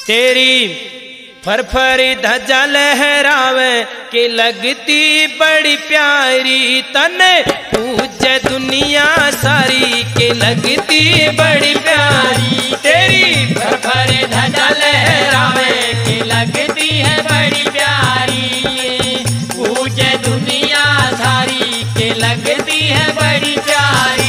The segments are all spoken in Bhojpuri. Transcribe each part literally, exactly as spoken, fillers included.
तेरी फरफरी ध्वजा लहरावे के लगती बड़ी प्यारी, तने पूजे दुनिया सारी के लगती बड़ी प्यारी। तेरी फरफरी ध्वजा लहरावे के लगती है बड़ी प्यारी, पूजे दुनिया सारी के लगती है बड़ी प्यारी।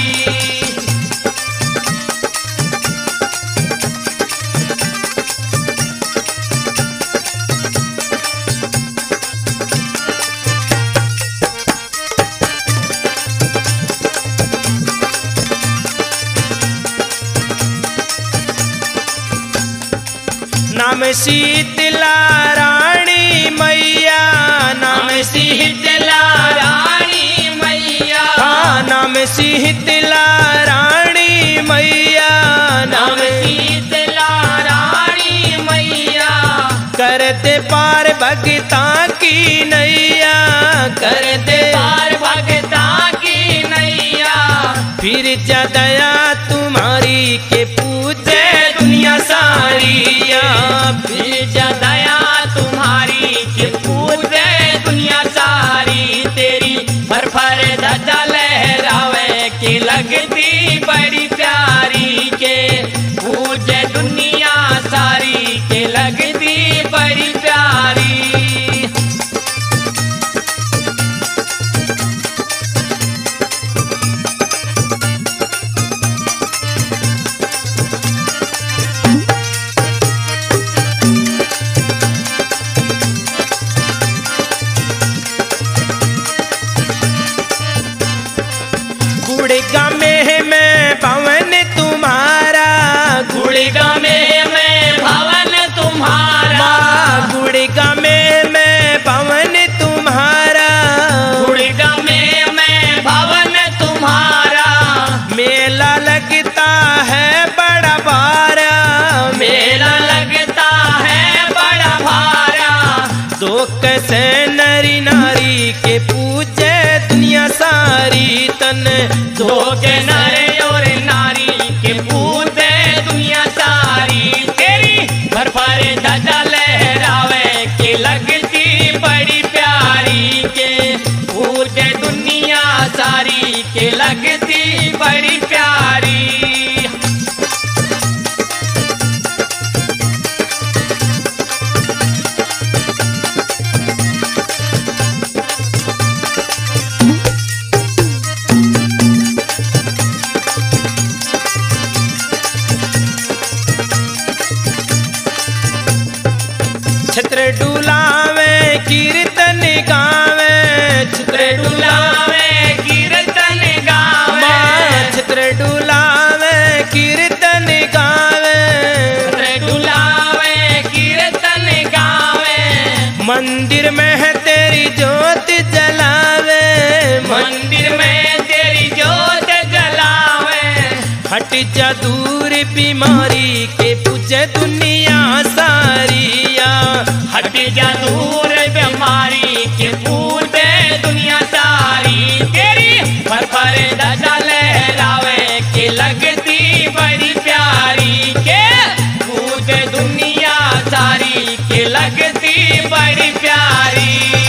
नाम शीतला रानी मैया, नाम शीतला रानी मैया, हाँ नाम शीतला रानी मैया, नाम शीतला रानी मैया। करते पार भगता की नैया, करते पार भगता की नैया। फिर जा दया तुम्हारी के पूजे दुनिया सारी, फिर जा दया तुम्हारी के पूजे दुनिया सारी। तेरी फरफर ध्वजा लहरावे के लगती बड़ी प्यारी, के पूजे दुनिया सारी के लगती बड़ी प्यारी। गुड़गा में मैं भवन तुम्हारा, गुड़गा में मैं भवन तुम्हारा, गुड़गा में मैं भवन तुम्हारा, गुड़गा में मैं भवन तुम्हारा। मेला लगता है बड़ा भारा, मेला लगता है बड़ा भारा। दो कैसे नरी नारी के पूजे दुनिया सारी, तन दो के नरे और नारी के पूजे दुनिया सारी। तेरी फरफर ध्वजा लहरावे के लगती बड़ी प्यारी, के पूजे दुनिया सारी के लगती बड़ी प्यारी। छत्र डुलावे कीर्तन गावे, छत्र डुलावे कीर्तन गावे, छत्र डुलावे कीर्तन गावे, छत्र डुलावे कीर्तन गावे। मंदिर में है तेरी ज्योत जलावे, मंदिर में तेरी ज्योत जलावे। हट जा दूर बीमारी के पूजे दुनिया सारी, हट जा दूर बीमारी के पूजे दुनिया सारी। तेरी फरफर ध्वजा लहरावे के लगती बड़ी प्यारी, के पूजे दुनिया सारी के लगती बड़ी प्यारी।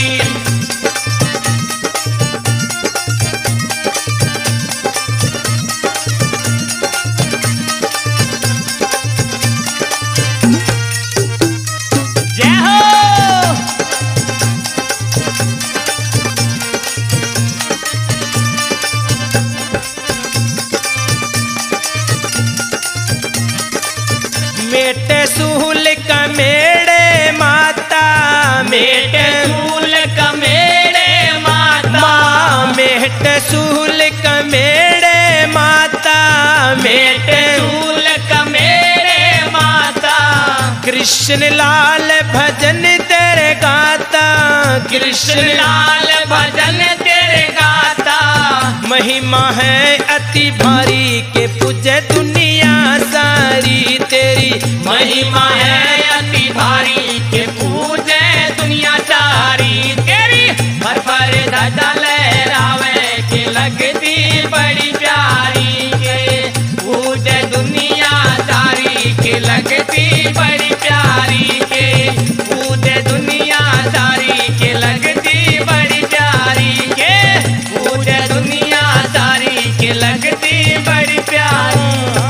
जय हो। मेटे सूल का मेड़े माता, मेटे सूल का मेड़े माता, मेटे सूल का मेड़े माता, मेटे सूल का मेड़े माता। कृष्ण लाल भजन तेरे गाता, कृष्ण लाल भजन तेरे गाता। महिमा है अति भारी के पूजे दुनिया सारी, तेरी महिमा है अति भारी के पूजे दुनिया सारी। तेरी फरफर ध्वजा लहरावे के लगती बड़ी प्यारी, के पूजे दुनिया सारी के लग लगती बड़ी प्यारी के पूजे दुनिया सारी के लगती बड़ी प्यारी के पूजे दुनिया सारी के लगती बड़ी प्यारी।